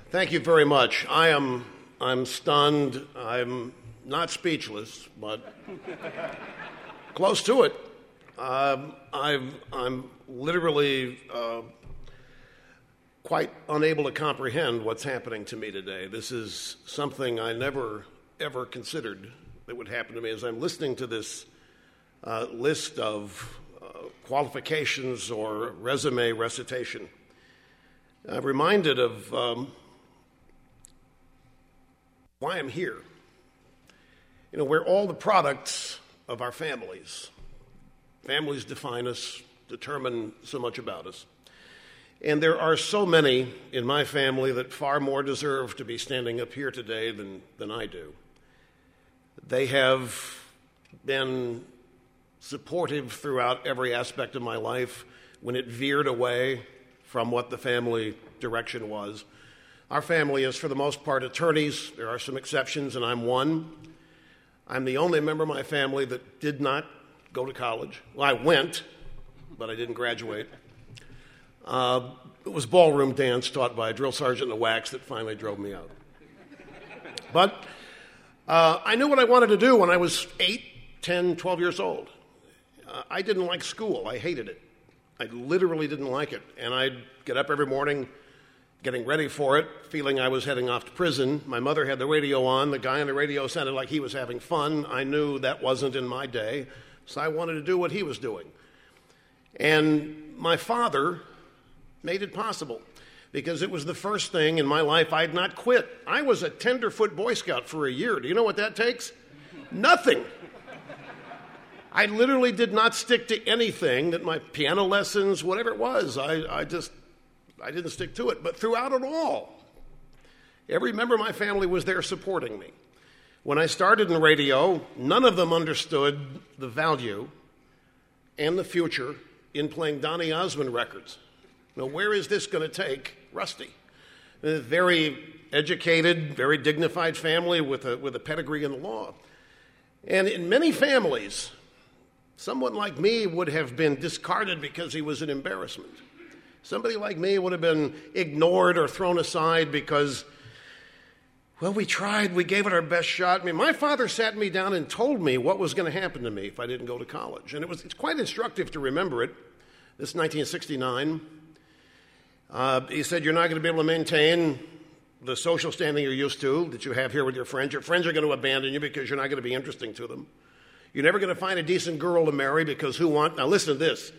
Thank you very much. I'm stunned. I'm not speechless, but close to it. I'm literally quite unable to comprehend what's happening to me today. This is something I never, ever considered that would happen to me. As I'm listening to this list of qualifications or resume recitation, I'm reminded of why I'm here. You know, we're all the products of our families. Families define us, determine so much about us. And there are so many in my family that far more deserve to be standing up here today than I do. They have been supportive throughout every aspect of my life when it veered away from what the family direction was. Our family is, for the most part, attorneys. There are some exceptions, and I'm one. I'm the only member of my family that did not go to college. Well, I went, but I didn't graduate. It was ballroom dance taught by a drill sergeant in the wax that finally drove me out. But I knew what I wanted to do when I was 8, 10, 12 years old. I didn't like school. I hated it. I literally didn't like it. And I'd get up every morning getting ready for it, feeling I was heading off to prison. My mother had the radio on. The guy on the radio sounded like he was having fun. I knew that wasn't in my day, so I wanted to do what he was doing. And my father made it possible because it was the first thing in my life I'd not quit. I was a tenderfoot Boy Scout for a year. Do you know what that takes? Nothing. I literally did not stick to anything that my piano lessons, whatever it was, I didn't stick to it. But throughout it all, every member of my family was there supporting me. When I started in radio, none of them understood the value and the future in playing Donny Osmond records. Now, where is this going to take Rusty? A very educated, very dignified family with a pedigree in the law. And in many families, someone like me would have been discarded because he was an embarrassment. Somebody like me would have been ignored or thrown aside because, well, we tried, we gave it our best shot. I mean, my father sat me down and told me what was going to happen to me if I didn't go to college. And it's quite instructive to remember it. This is 1969. He said, you're not going to be able to maintain the social standing you're used to, that you have here with your friends. Your friends are going to abandon you because you're not going to be interesting to them. You're never going to find a decent girl to marry because now listen to this.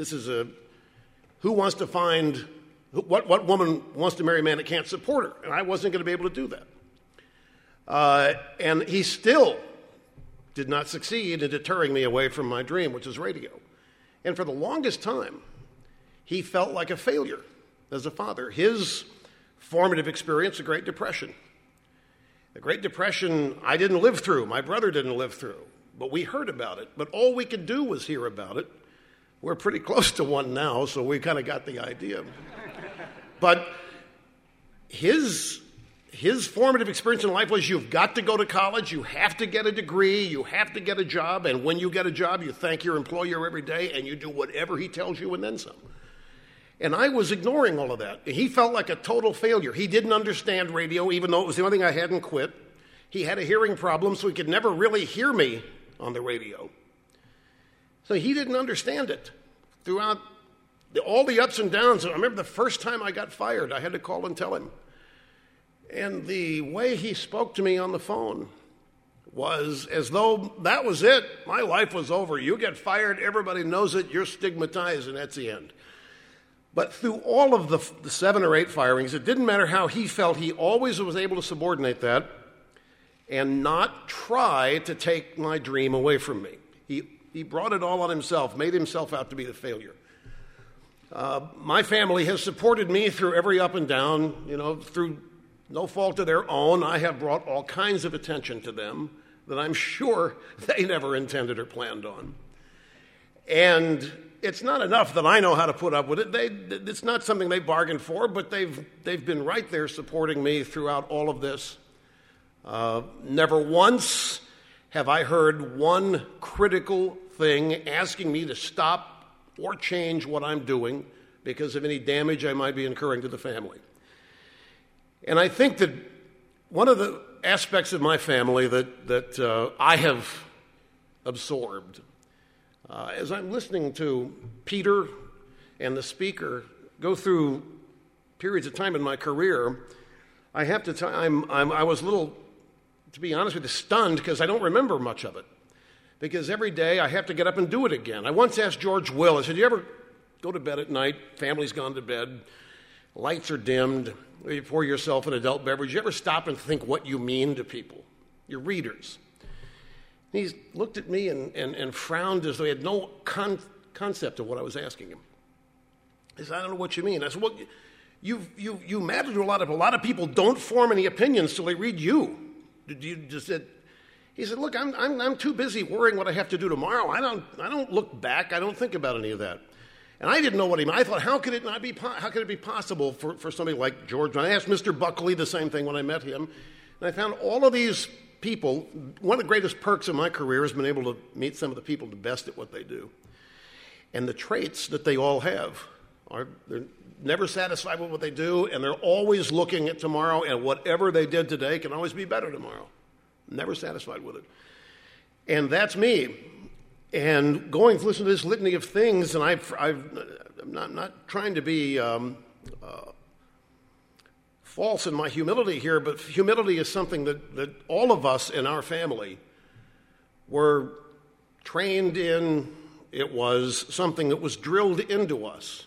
Who wants to find, what woman wants to marry a man that can't support her? And I wasn't going to be able to do that. And he still did not succeed in deterring me away from my dream, which is radio. And for the longest time, he felt like a failure as a father. His formative experience, the Great Depression. The Great Depression I didn't live through. My brother didn't live through. But we heard about it. But all we could do was hear about it. We're pretty close to one now, so we kind of got the idea. But his formative experience in life was you've got to go to college, you have to get a degree, you have to get a job, and when you get a job, you thank your employer every day, and you do whatever he tells you and then some. And I was ignoring all of that. He felt like a total failure. He didn't understand radio, even though it was the only thing I hadn't quit. He had a hearing problem, so he could never really hear me on the radio. So he didn't understand it. Throughout all the ups and downs, I remember the first time I got fired, I had to call and tell him. And the way he spoke to me on the phone was as though that was it. My life was over. You get fired, everybody knows it, you're stigmatized, and that's the end. But through all of the 7 or 8 firings, it didn't matter how he felt, he always was able to subordinate that and not try to take my dream away from me. He brought it all on himself, made himself out to be the failure. My family has supported me through every up and down, through no fault of their own. I have brought all kinds of attention to them that I'm sure they never intended or planned on. And it's not enough that I know how to put up with it. It's not something they bargained for, but they've been right there supporting me throughout all of this. Never once have I heard one critical thing asking me to stop or change what I'm doing because of any damage I might be incurring to the family. And I think that one of the aspects of my family that I have absorbed, as I'm listening to Peter and the speaker go through periods of time in my career, I have to tell I was a little, to be honest with you, stunned because I don't remember much of it. Because every day I have to get up and do it again. I once asked George Will, I said, you ever go to bed at night, family's gone to bed, lights are dimmed, you pour yourself an adult beverage, you ever stop and think what you mean to people, your readers? And he looked at me and frowned as though he had no concept of what I was asking him. He said, I don't know what you mean. I said, well, you matter to a lot of people. A lot of people don't form any opinions till they read you. He said, look, I'm too busy worrying what I have to do tomorrow. I don't look back. I don't think about any of that. And I didn't know what he meant. I thought, how could it be possible for somebody like George? And I asked Mr. Buckley the same thing when I met him. And I found all of these people, one of the greatest perks of my career has been able to meet some of the people the best at what they do. And the traits that they all have are they're never satisfied with what they do, and they're always looking at tomorrow, and whatever they did today can always be better tomorrow. Never satisfied with it. And that's me. And going to listen to this litany of things, and I'm not trying to be false in my humility here, but humility is something that all of us in our family were trained in. It was something that was drilled into us.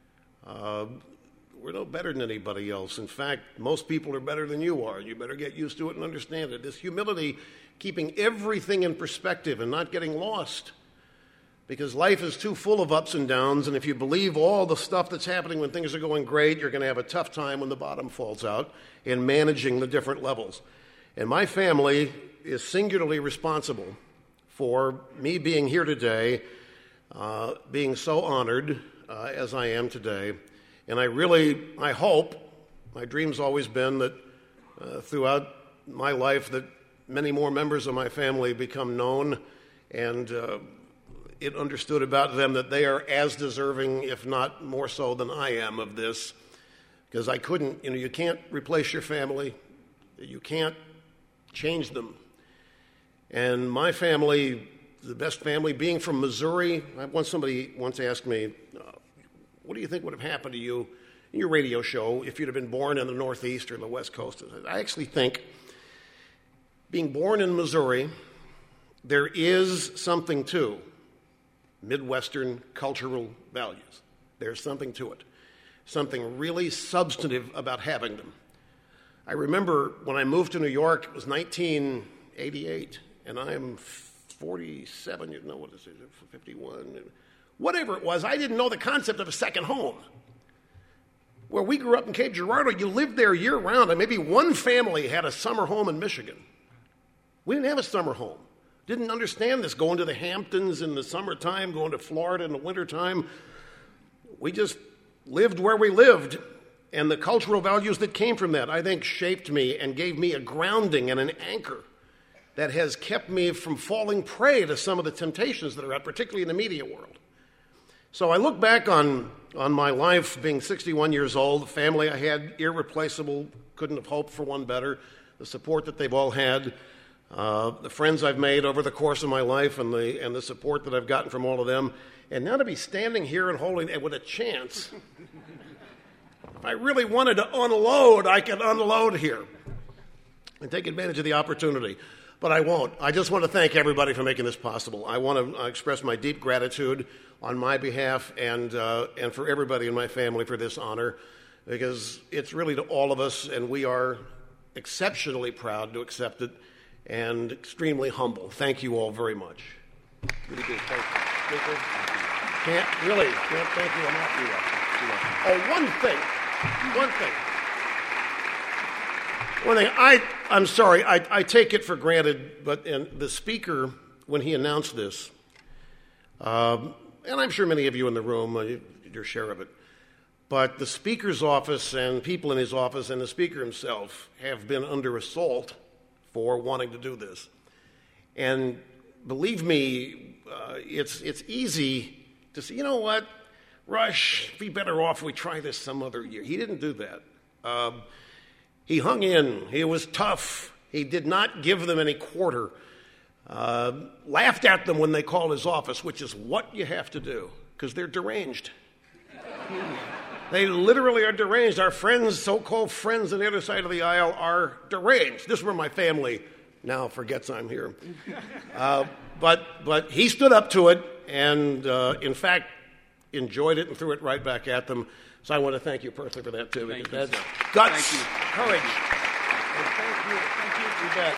We're no better than anybody else. In fact, most people are better than you are. You better get used to it and understand it. This humility, keeping everything in perspective and not getting lost. Because life is too full of ups and downs, and if you believe all the stuff that's happening when things are going great, you're going to have a tough time when the bottom falls out in managing the different levels. And my family is singularly responsible for me being here today, being so honored as I am today. And I hope, my dream's always been that throughout my life that many more members of my family become known and it understood about them that they are as deserving, if not more so than I am of this. Because I couldn't, you can't replace your family. You can't change them. And my family, the best family, being from Missouri, somebody once asked me, what do you think would have happened to you in your radio show if you'd have been born in the Northeast or the West Coast? I actually think being born in Missouri, there is something to Midwestern cultural values. There's something to it, something really substantive about having them. I remember when I moved to New York, it was 1988, and I'm 47, 51, whatever it was. I didn't know the concept of a second home. Where we grew up in Cape Girardeau, you lived there year-round, and maybe one family had a summer home in Michigan. We didn't have a summer home. Didn't understand this, going to the Hamptons in the summertime, going to Florida in the wintertime. We just lived where we lived, and the cultural values that came from that, I think, shaped me and gave me a grounding and an anchor that has kept me from falling prey to some of the temptations that are out, particularly in the media world. So I look back on my life being 61 years old, the family I had, irreplaceable, couldn't have hoped for one better, the support that they've all had, the friends I've made over the course of my life and the support that I've gotten from all of them. And now to be standing here and holding it with a chance, if I really wanted to unload, I could unload here and take advantage of the opportunity. But I won't. I just want to thank everybody for making this possible. I want to express my deep gratitude on my behalf and for everybody in my family for this honor, because it's really to all of us, and we are exceptionally proud to accept it and extremely humble. Thank you all very much. Really good. Thank you. Can't thank you enough. Oh, one thing. I'm sorry, I take it for granted, but the speaker, when he announced this, and I'm sure many of you in the room, your share of it, but the speaker's office and people in his office and the speaker himself have been under assault for wanting to do this. And believe me, it's easy to say, you know what, Rush, be better off if we try this some other year. He didn't do that. He hung in. He was tough. He did not give them any quarter. Laughed at them when they called his office, which is what you have to do, because they're deranged. They literally are deranged. Our friends, so-called friends on the other side of the aisle, are deranged. This is where my family now forgets I'm here. But he stood up to it and, in fact, enjoyed it and threw it right back at them. So I want to thank you personally for that, too. Thank you, That's sir. guts, Thank you. courage. And thank you. You bet.